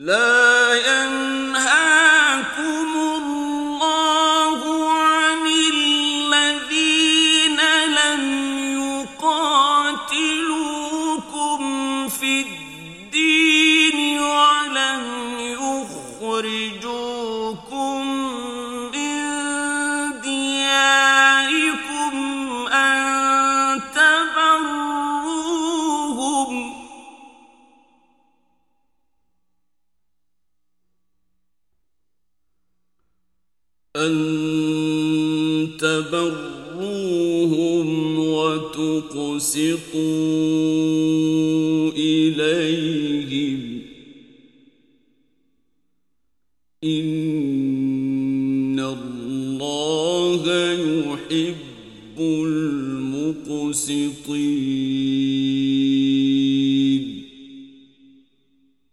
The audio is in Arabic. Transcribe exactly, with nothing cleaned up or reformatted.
لا ينهاكم الله عن الذين لم يقاتلوكم في الدين ولم يخرجوكم من دياركم أن تبروهم أن تبروهم وتقسطوا